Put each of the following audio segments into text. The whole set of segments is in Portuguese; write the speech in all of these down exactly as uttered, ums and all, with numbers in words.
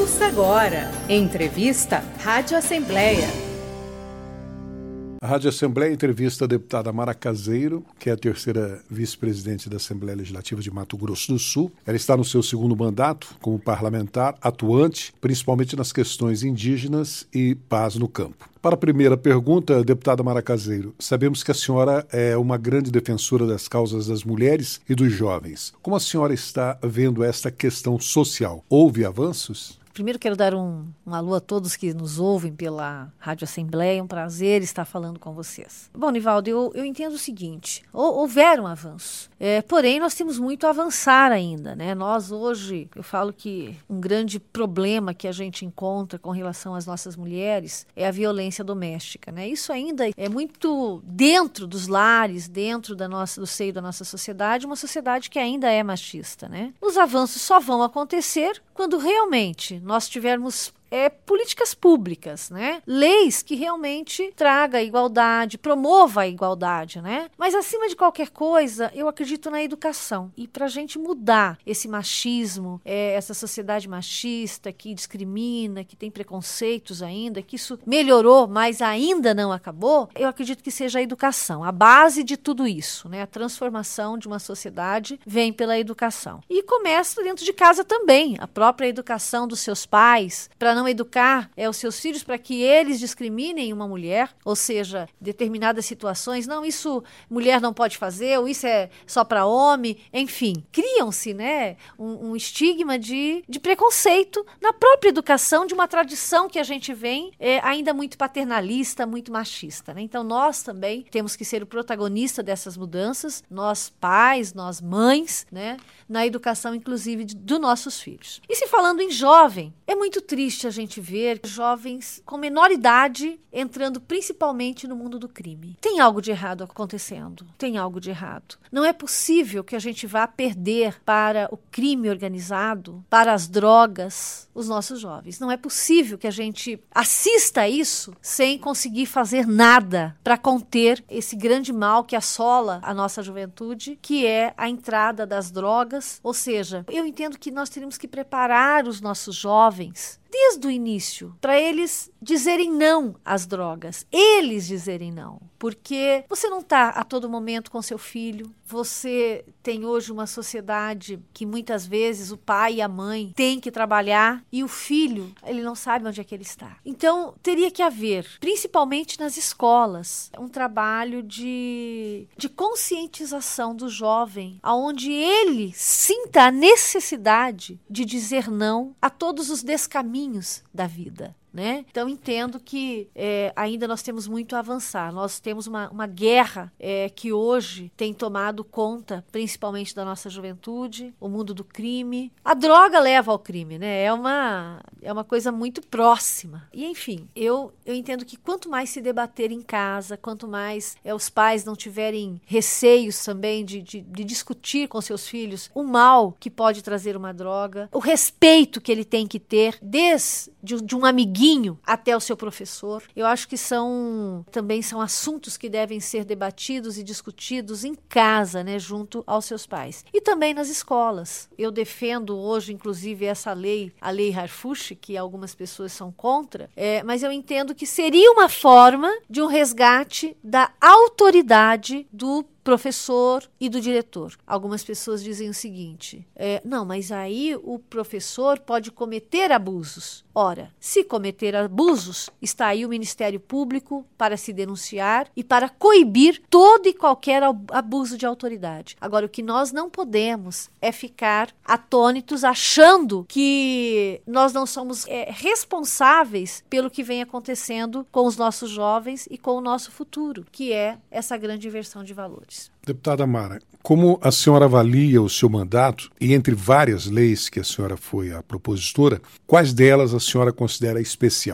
Ouça agora, entrevista Rádio Assembleia. A Rádio Assembleia entrevista a deputada Mara Caseiro, que é a terceira vice-presidente da Assembleia Legislativa de Mato Grosso do Sul. Ela está no seu segundo mandato como parlamentar, atuante, principalmente nas questões indígenas e paz no campo. Para a primeira pergunta, deputada Mara Caseiro, sabemos que a senhora é uma grande defensora das causas das mulheres e dos jovens. Como a senhora está vendo esta questão social? Houve avanços? Primeiro quero dar um, um alô a todos que nos ouvem pela Rádio Assembleia, é um prazer estar falando com vocês. Bom, Nivaldo, eu, eu entendo o seguinte, houveram avanços, é, porém nós temos muito a avançar ainda, né? Nós hoje, eu falo que um grande problema que a gente encontra com relação às nossas mulheres é a violência doméstica, né? Isso ainda é muito dentro dos lares, dentro da nossa, do seio da nossa sociedade, uma sociedade que ainda é machista, né? Os avanços só vão acontecer quando realmente nós tivermos É, políticas públicas, né? Leis que realmente traga a igualdade, promova a igualdade, né? Mas acima de qualquer coisa, eu acredito na educação. E para a gente mudar esse machismo, é, essa sociedade machista que discrimina, que tem preconceitos ainda, que isso melhorou, mas ainda não acabou, eu acredito que seja a educação. A base de tudo isso, né? A transformação de uma sociedade vem pela educação. E começa dentro de casa também, a própria educação dos seus pais, para não educar é, os seus filhos para que eles discriminem uma mulher, ou seja, determinadas situações, não, isso mulher não pode fazer, ou isso é só para homem, enfim, criam-se, né, um, um estigma de, de preconceito na própria educação de uma tradição que a gente vem é, ainda muito paternalista, muito machista, né? Então nós também temos que ser o protagonista dessas mudanças, nós pais, nós mães, né, na educação inclusive de, dos nossos filhos. E se falando em jovem, é muito triste a gente ver jovens com menor idade entrando principalmente no mundo do crime. Tem algo de errado acontecendo. Tem algo de errado. Não é possível que a gente vá perder para o crime organizado, para as drogas, os nossos jovens. Não é possível que a gente assista a isso sem conseguir fazer nada para conter esse grande mal que assola a nossa juventude, que é a entrada das drogas. Ou seja, eu entendo que nós teríamos que preparar os nossos jovens desde o início, para eles dizerem não às drogas, eles dizerem não, porque você não está a todo momento com seu filho, você tem hoje uma sociedade que muitas vezes o pai e a mãe têm que trabalhar e o filho, ele não sabe onde é que ele está. Então, teria que haver, principalmente nas escolas, um trabalho de, de conscientização do jovem, onde ele sinta a necessidade de dizer não a todos os descaminhos da vida. Né? Então, entendo que é, ainda nós temos muito a avançar. Nós temos uma, uma guerra é, que hoje tem tomado conta, principalmente da nossa juventude, o mundo do crime. A droga leva ao crime, né? É uma, é uma coisa muito próxima. E, enfim, eu, eu entendo que quanto mais se debater em casa, quanto mais é, os pais não tiverem receios também de, de, de discutir com seus filhos o mal que pode trazer uma droga, o respeito que ele tem que ter, desde de, de um amiguinho até o seu professor. Eu acho que são também são assuntos que devem ser debatidos e discutidos em casa, né, junto aos seus pais. E também nas escolas. Eu defendo hoje, inclusive, essa lei, a lei Harfuch, que algumas pessoas são contra, é, mas eu entendo que seria uma forma de um resgate da autoridade do professor e do diretor. Algumas pessoas dizem o seguinte, é, não, mas aí o professor pode cometer abusos. Ora, se cometer abusos, está aí o Ministério Público para se denunciar e para coibir todo e qualquer abuso de autoridade. Agora, o que nós não podemos é ficar atônitos achando que nós não somos é, responsáveis pelo que vem acontecendo com os nossos jovens e com o nosso futuro, que é essa grande inversão de valores. Deputada Mara, como a senhora avalia o seu mandato e entre várias leis que a senhora foi a propositora, quais delas a senhora considera especial?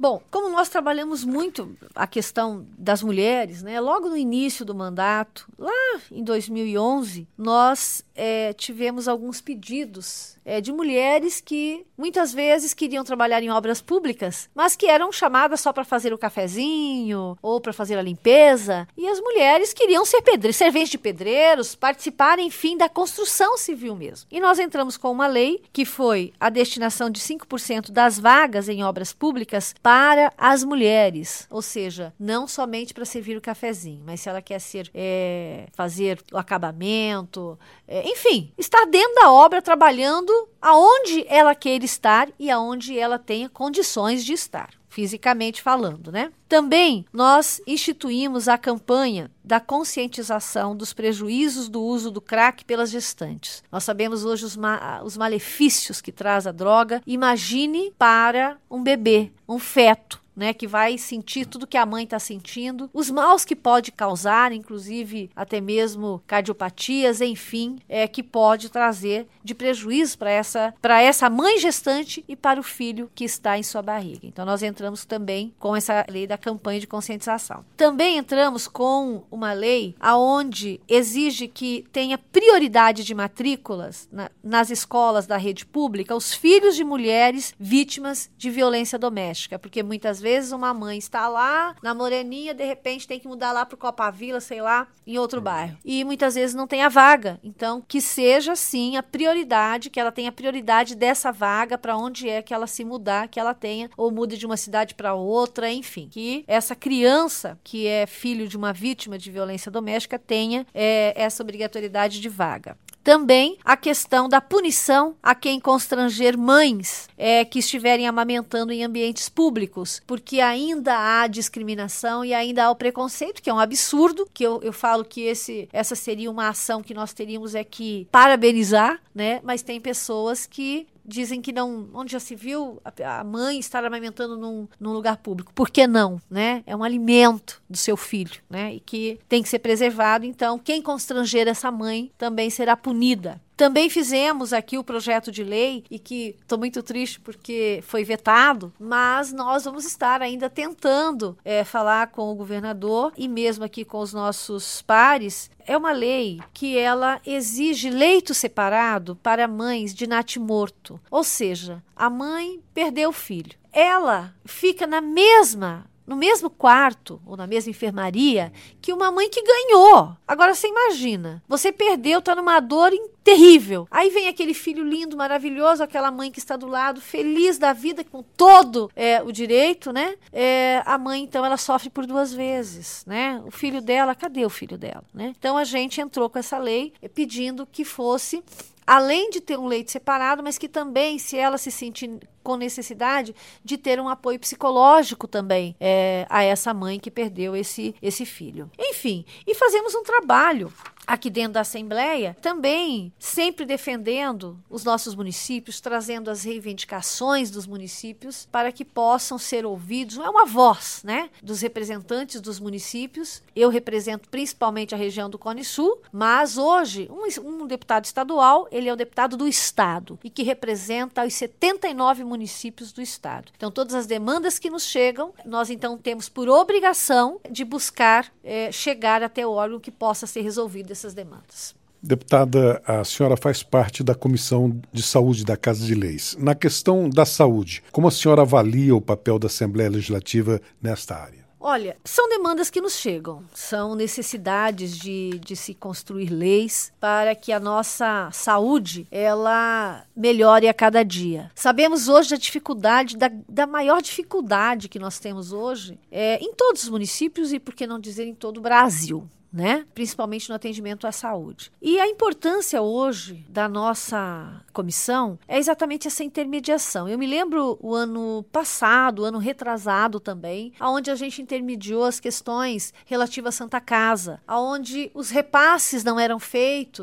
Bom, como nós trabalhamos muito a questão das mulheres, né? Logo no início do mandato, lá em dois mil e onze, nós é, tivemos alguns pedidos é, de mulheres que muitas vezes queriam trabalhar em obras públicas, mas que eram chamadas só para fazer o cafezinho ou para fazer a limpeza. E as mulheres queriam ser pedreiros, serventes de pedreiros, participar, enfim, da construção civil mesmo. E nós entramos com uma lei que foi a destinação de cinco por cento das vagas em obras públicas para as mulheres, ou seja, não somente para servir o cafezinho, mas se ela quer ser, é, fazer o acabamento, é, enfim, estar dentro da obra trabalhando aonde ela queira estar e aonde ela tenha condições de estar, fisicamente falando, né? Também nós instituímos a campanha da conscientização dos prejuízos do uso do crack pelas gestantes. Nós sabemos hoje os, ma- os malefícios que traz a droga. Imagine para um bebê, um feto, né, que vai sentir tudo que a mãe está sentindo, os maus que pode causar, inclusive até mesmo cardiopatias, enfim, é, que pode trazer de prejuízo para essa, para essa mãe gestante e para o filho que está em sua barriga. Então nós entramos também com essa lei da campanha de conscientização. Também entramos com uma lei aonde exige que tenha prioridade de matrículas na, nas escolas da rede pública os filhos de mulheres vítimas de violência doméstica, porque muitas Às vezes uma mãe está lá na Moreninha, de repente tem que mudar lá para o Copavila, sei lá, em outro bairro. E muitas vezes não tem a vaga. Então, que seja sim a prioridade, que ela tenha prioridade dessa vaga para onde é que ela se mudar, que ela tenha, ou mude de uma cidade para outra, enfim. Que essa criança, que é filho de uma vítima de violência doméstica, tenha é, essa obrigatoriedade de vaga. Também a questão da punição a quem constranger mães é, que estiverem amamentando em ambientes públicos, porque ainda há discriminação e ainda há o preconceito, que é um absurdo, que eu, eu falo que esse, essa seria uma ação que nós teríamos é que parabenizar, né? Mas tem pessoas que dizem que não, onde já se viu a, a mãe estar amamentando num, num lugar público. Por que não, né? É um alimento do seu filho, né? E que tem que ser preservado. Então, quem constranger essa mãe também será punida. Também fizemos aqui o projeto de lei, e que estou muito triste porque foi vetado, mas nós vamos estar ainda tentando é, falar com o governador e mesmo aqui com os nossos pares. É uma lei que ela exige leito separado para mães de natimorto, ou seja, a mãe perdeu o filho. Ela fica na mesma no mesmo quarto ou na mesma enfermaria que uma mãe que ganhou. Agora você imagina, você perdeu, está numa dor terrível. Aí vem aquele filho lindo, maravilhoso, aquela mãe que está do lado, feliz da vida, com todo é, o direito, né? É, a mãe, então, ela sofre por duas vezes, né? O filho dela, cadê o filho dela, né? Então a gente entrou com essa lei pedindo que fosse, além de ter um leito separado, mas que também, se ela se sentir com necessidade, de ter um apoio psicológico também é, a essa mãe que perdeu esse, esse filho. Enfim, e fazemos um trabalho aqui dentro da Assembleia, também sempre defendendo os nossos municípios, trazendo as reivindicações dos municípios para que possam ser ouvidos. É uma voz, né, dos representantes dos municípios. Eu represento principalmente a região do Cone Sul, mas hoje um, um deputado estadual, ele é o deputado do Estado e que representa os setenta e nove municípios do Estado. Então, todas as demandas que nos chegam, nós então temos por obrigação de buscar é, chegar até o órgão que possa ser resolvido essas demandas. Deputada, a senhora faz parte da Comissão de Saúde da Casa de Leis. Na questão da saúde, como a senhora avalia o papel da Assembleia Legislativa nesta área? Olha, são demandas que nos chegam, são necessidades de, de se construir leis para que a nossa saúde ela melhore a cada dia. Sabemos hoje da dificuldade, da, da maior dificuldade que nós temos hoje é, em todos os municípios e, por que não dizer, em todo o Brasil, né? Principalmente no atendimento à saúde. E a importância hoje da nossa comissão é exatamente essa intermediação. Eu me lembro o ano passado, o ano retrasado também, onde a gente intermediou as questões relativas à Santa Casa, onde os repasses não eram feitos,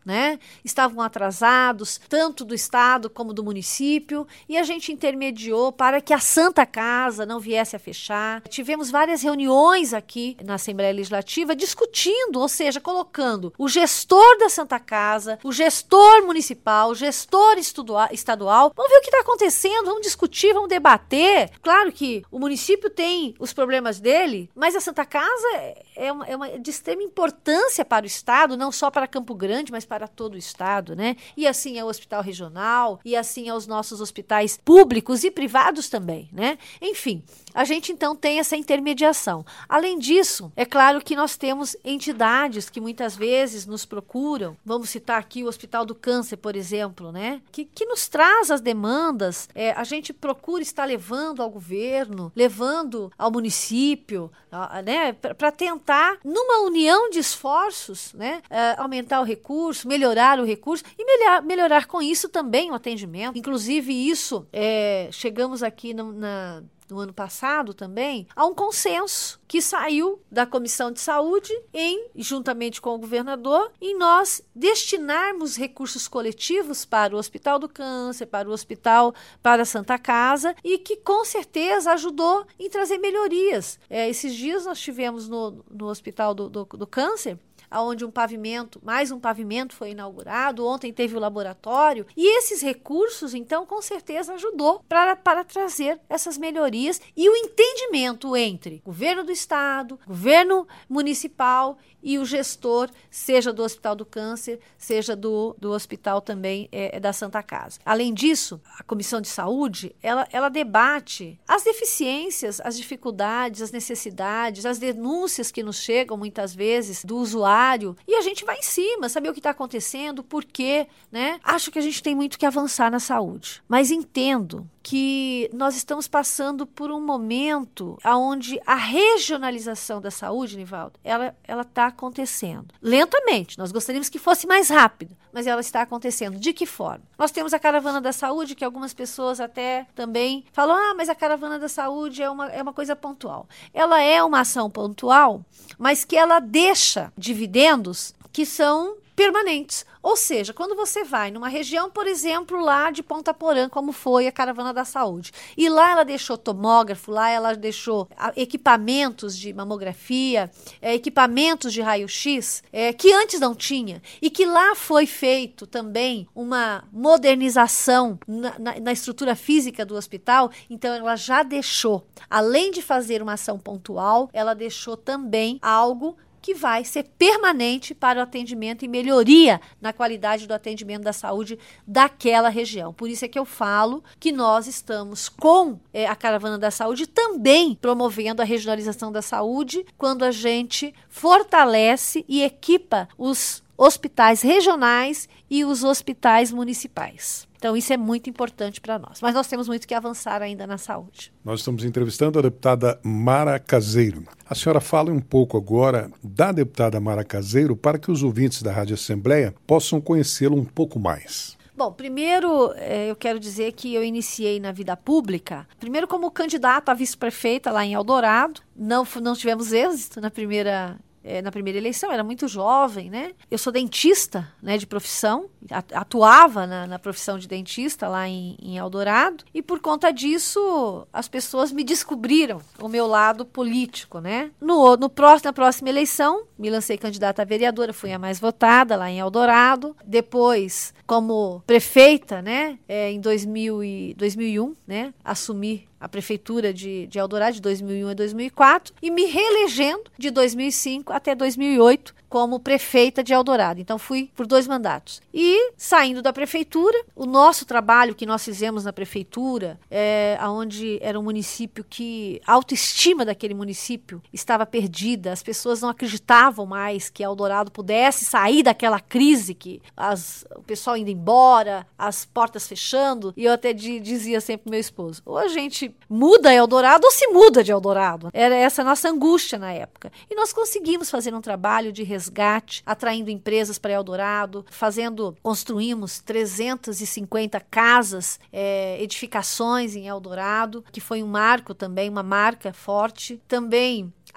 né? Estavam atrasados, tanto do Estado como do município, e a gente intermediou para que a Santa Casa não viesse a fechar. Tivemos várias reuniões aqui na Assembleia Legislativa discutindo, ou seja, colocando o gestor da Santa Casa, o gestor municipal, o gestor estadual. Vamos ver o que está acontecendo, vamos discutir, vamos debater. Claro que o município tem os problemas dele, mas a Santa Casa é uma, é uma de extrema importância para o Estado, não só para Campo Grande, mas para todo o Estado, né? E assim é o Hospital Regional, e assim é os nossos hospitais públicos e privados também, né? Enfim, a gente então tem essa intermediação. Além disso, é claro que nós temos entidades que muitas vezes nos procuram, vamos citar aqui o Hospital do Câncer, por exemplo, né? Que, que nos traz as demandas, é, a gente procura estar levando ao governo, levando ao município, a, né? Para tentar, numa união de esforços, né? É, aumentar o recurso, melhorar o recurso e melhor, melhorar com isso também o atendimento. Inclusive isso, é, chegamos aqui no, na... no ano passado também, há um consenso que saiu da Comissão de Saúde, em, juntamente com o governador, em nós destinarmos recursos coletivos para o Hospital do Câncer, para o Hospital para a Santa Casa, e que com certeza ajudou em trazer melhorias. É, esses dias nós tivemos no, no Hospital do, do, do Câncer, onde um pavimento, mais um pavimento foi inaugurado, ontem teve o laboratório, e esses recursos, então, com certeza ajudou para, para trazer essas melhorias e o entendimento entre governo do Estado, governo municipal e o gestor, seja do Hospital do Câncer, seja do, do hospital também é, da Santa Casa. Além disso, a Comissão de Saúde, ela, ela debate as deficiências, as dificuldades, as necessidades, as denúncias que nos chegam muitas vezes do usuário, e a gente vai em cima, saber o que está acontecendo, por quê, né? Acho que a gente tem muito que avançar na saúde, mas entendo que nós estamos passando por um momento onde a regionalização da saúde, Nivaldo, ela ela está acontecendo lentamente. Nós gostaríamos que fosse mais rápido, mas ela está acontecendo. De que forma? Nós temos a Caravana da Saúde, que algumas pessoas até também falam, ah, mas a Caravana da Saúde é uma, é uma coisa pontual. Ela é uma ação pontual, mas que ela deixa dividendos que são permanentes. Ou seja, quando você vai numa região, por exemplo, lá de Ponta Porã, como foi a Caravana da Saúde, e lá ela deixou tomógrafo, lá ela deixou equipamentos de mamografia, é, equipamentos de raio-x, é, que antes não tinha, e que lá foi feito também uma modernização na, na, na estrutura física do hospital, então ela já deixou, além de fazer uma ação pontual, ela deixou também algo que vai ser permanente para o atendimento e melhoria na qualidade do atendimento da saúde daquela região. Por isso é que eu falo que nós estamos com é, a Caravana da Saúde também promovendo a regionalização da saúde, quando a gente fortalece e equipa os hospitais regionais e os hospitais municipais. Então, isso é muito importante para nós. Mas nós temos muito que avançar ainda na saúde. Nós estamos entrevistando a deputada Mara Caseiro. A senhora fala um pouco agora da deputada Mara Caseiro para que os ouvintes da Rádio Assembleia possam conhecê-la um pouco mais. Bom, primeiro eu quero dizer que eu iniciei na vida pública, primeiro como candidata a vice-prefeita lá em Eldorado. Não, não tivemos êxito na primeira É, na primeira eleição, era muito jovem, né? Eu sou dentista, né, de profissão, atuava na, na profissão de dentista lá em, em Eldorado, e por conta disso as pessoas me descobriram o meu lado político, né? No, no próximo, na próxima eleição, me lancei candidata a vereadora, fui a mais votada lá em Eldorado. Depois, como prefeita, né, é, em dois mil e um, né, assumi a prefeitura de, de Eldorado de dois mil e um a dois mil e quatro e me reelegendo de dois mil e cinco até dois mil e oito como prefeita de Eldorado. Então fui por dois mandatos. E saindo da prefeitura, o nosso trabalho que nós fizemos na prefeitura, é, onde era um município que a autoestima daquele município estava perdida, as pessoas não acreditavam mais que Eldorado pudesse sair daquela crise, que as, o pessoal indo embora, as portas fechando, e eu até di, dizia sempre pro meu esposo, ou a gente muda Eldorado ou se muda de Eldorado. Era essa a nossa angústia na época. E nós conseguimos fazer um trabalho de resgate, atraindo empresas para Eldorado, fazendo, construímos trezentas e cinquenta casas, é, edificações em Eldorado, que foi um marco também, uma marca forte. Também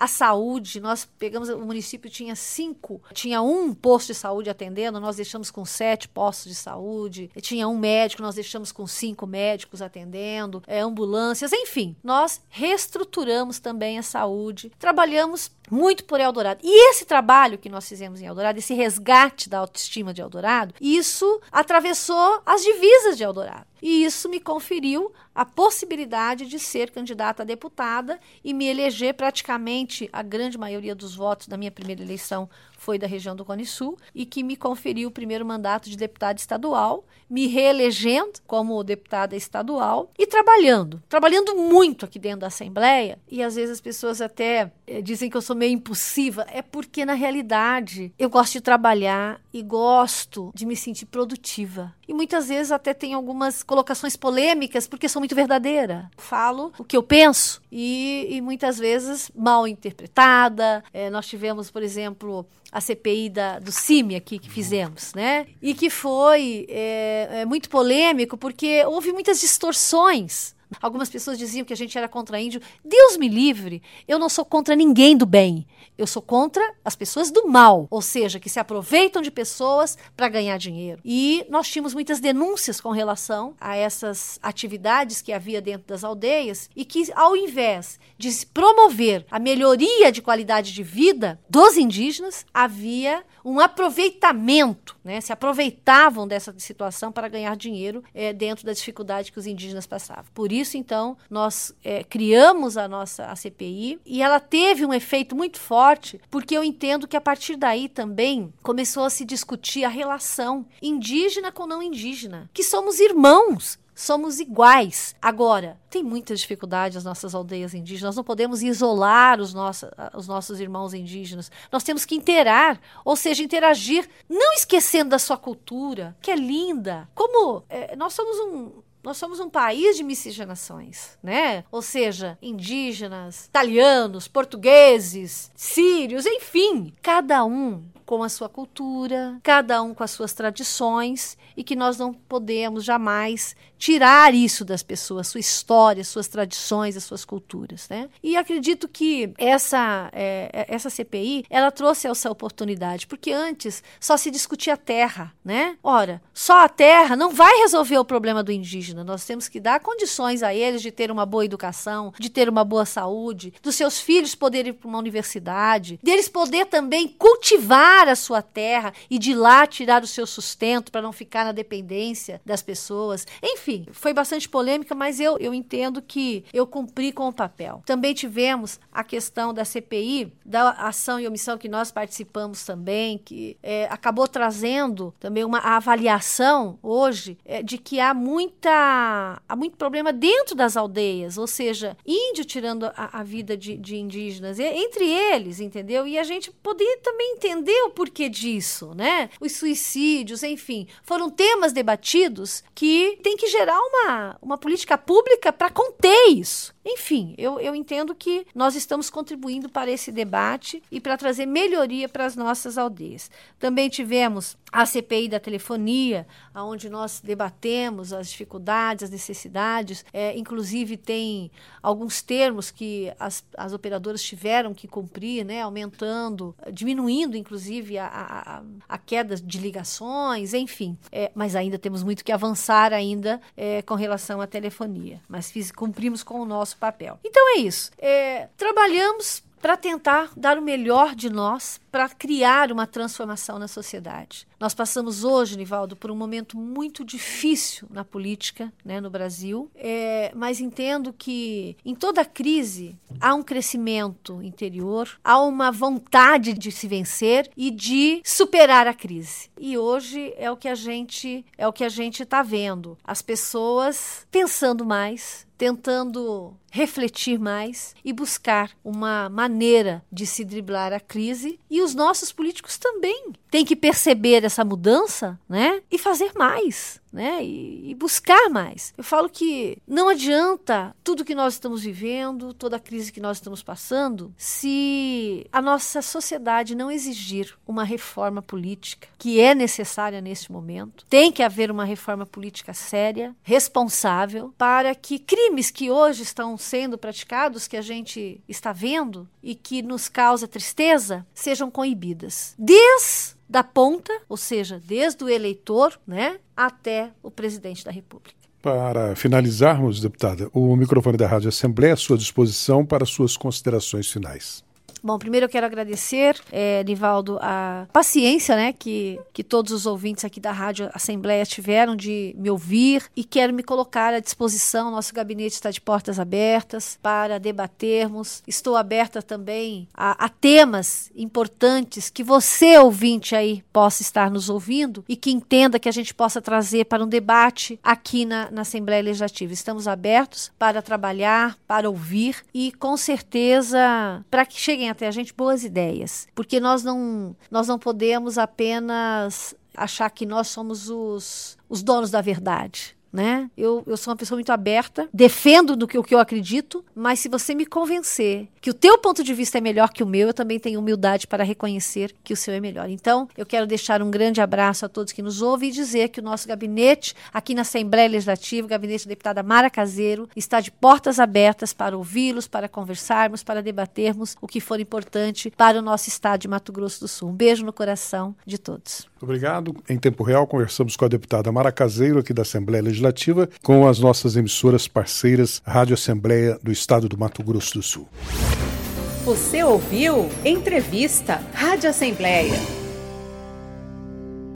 a saúde, nós pegamos, o município tinha cinco, tinha um posto de saúde atendendo, nós deixamos com sete postos de saúde, tinha um médico, nós deixamos com cinco médicos atendendo, é, ambulâncias, enfim, nós reestruturamos também a saúde, trabalhamos muito por Eldorado. E esse trabalho que nós fizemos em Eldorado, esse resgate da autoestima de Eldorado, isso atravessou as divisas de Eldorado. E isso me conferiu a possibilidade de ser candidata a deputada e me eleger praticamente a grande maioria dos votos da minha primeira eleição foi da região do Cone Sul e que me conferiu o primeiro mandato de deputada estadual, me reelegendo como deputada estadual e trabalhando, trabalhando muito aqui dentro da Assembleia. E às vezes as pessoas até eh, dizem que eu sou meio impulsiva, é porque na realidade eu gosto de trabalhar e gosto de me sentir produtiva. E muitas vezes até tem algumas colocações polêmicas porque sou muito verdadeira. Falo o que eu penso e, e muitas vezes mal interpretada. É, nós tivemos, por exemplo, a C P I da, do C I M aqui que fizemos, né? E que foi é, é, muito polêmico porque houve muitas distorções. Algumas pessoas diziam que a gente era contra índio. Deus me livre, eu não sou contra ninguém do bem. Eu sou contra as pessoas do mal, ou seja, que se aproveitam de pessoas para ganhar dinheiro. E nós tínhamos muitas denúncias com relação a essas atividades que havia dentro das aldeias e que, ao invés de se promover a melhoria de qualidade de vida dos indígenas, havia um aproveitamento, né? Se aproveitavam dessa situação para ganhar dinheiro é, dentro da dificuldade que os indígenas passavam. Por isso, então, nós é, criamos a nossa a C P I e ela teve um efeito muito forte, porque eu entendo que a partir daí também começou a se discutir a relação indígena com não indígena, que somos irmãos. Somos iguais. Agora, tem muita dificuldade as nossas aldeias indígenas. Nós não podemos isolar os, nosso, os nossos irmãos indígenas. Nós temos que interar, ou seja, interagir, não esquecendo da sua cultura, que é linda. Como é, nós somos um... Nós somos um país de miscigenações, né? Ou seja, indígenas, italianos, portugueses, sírios, enfim. Cada um com a sua cultura, cada um com as suas tradições e que nós não podemos jamais tirar isso das pessoas, sua história, suas tradições, as suas culturas, né? E acredito que essa, é, essa C P I, ela trouxe essa oportunidade, porque antes só se discutia a terra, né? Ora, só a terra não vai resolver o problema do indígena. Nós temos que dar condições a eles de ter uma boa educação, de ter uma boa saúde, dos seus filhos poderem ir para uma universidade, deles poder também cultivar a sua terra e de lá tirar o seu sustento para não ficar na dependência das pessoas. Enfim, foi bastante polêmica, mas eu, eu entendo que eu cumpri com o papel. Também tivemos a questão da C P I, da ação e omissão que nós participamos também, que é, acabou trazendo também uma avaliação hoje é, de que há muita há muito problema dentro das aldeias, ou seja, índio tirando a, a vida de, de indígenas, e, entre eles, entendeu? E a gente poder também entender o porquê disso, né? Os suicídios, enfim, foram temas debatidos que tem que gerar uma, uma política pública para conter isso. Enfim, eu, eu entendo que nós estamos contribuindo para esse debate e para trazer melhoria para as nossas aldeias. Também tivemos a C P I da telefonia, onde nós debatemos as dificuldades, as necessidades, é, inclusive tem alguns termos que as, as operadoras tiveram que cumprir, né, aumentando, diminuindo inclusive a, a, a queda de ligações, enfim, é, mas ainda temos muito que avançar ainda é, com relação à telefonia, mas fiz, cumprimos com o nosso papel. Então é isso, é, trabalhamos para tentar dar o melhor de nós, para criar uma transformação na sociedade. Nós passamos hoje, Nivaldo, por um momento muito difícil na política, né, no Brasil, é, mas entendo que em toda crise há um crescimento interior, há uma vontade de se vencer e de superar a crise. E hoje é o que a gente é o que a gente está vendo. As pessoas pensando mais, tentando refletir mais e buscar uma maneira de se driblar a crise. E os nossos políticos também têm que perceber essa mudança, né? E fazer mais, né? E, e buscar mais. Eu falo que não adianta tudo que nós estamos vivendo, toda a crise que nós estamos passando, se a nossa sociedade não exigir uma reforma política, que é necessária neste momento. Tem que haver uma reforma política séria, responsável, para que crie crimes que hoje estão sendo praticados, que a gente está vendo e que nos causa tristeza, sejam coibidas. Desde da ponta, ou seja, desde o eleitor, né, até o presidente da República. Para finalizarmos, deputada, o microfone da Rádio Assembleia à sua disposição para suas considerações finais. Bom, primeiro eu quero agradecer, é, Nivaldo, a paciência, né, que, que todos os ouvintes aqui da Rádio Assembleia tiveram de me ouvir, e quero me colocar à disposição. Nosso gabinete está de portas abertas para debatermos. Estou aberta também a, a temas importantes que você, ouvinte aí, possa estar nos ouvindo e que entenda que a gente possa trazer para um debate aqui na, na Assembleia Legislativa. Estamos abertos para trabalhar, para ouvir e, com certeza, para que cheguem até a gente boas ideias, porque nós não, nós não podemos apenas achar que nós somos os, os donos da verdade. Né? Eu, eu sou uma pessoa muito aberta, defendo do que, o que eu acredito, mas se você me convencer que o teu ponto de vista é melhor que o meu, eu também tenho humildade para reconhecer que o seu é melhor. Então, eu quero deixar um grande abraço a todos que nos ouvem e dizer que o nosso gabinete, aqui na Assembleia Legislativa, o gabinete da deputada Mara Caseiro, está de portas abertas para ouvi-los, para conversarmos, para debatermos o que for importante para o nosso estado de Mato Grosso do Sul. Um beijo no coração de todos. Obrigado. Em tempo real, conversamos com a deputada Mara Caseiro, aqui da Assembleia Legislativa, com as nossas emissoras parceiras, Rádio Assembleia do Estado do Mato Grosso do Sul. Você ouviu Entrevista Rádio Assembleia.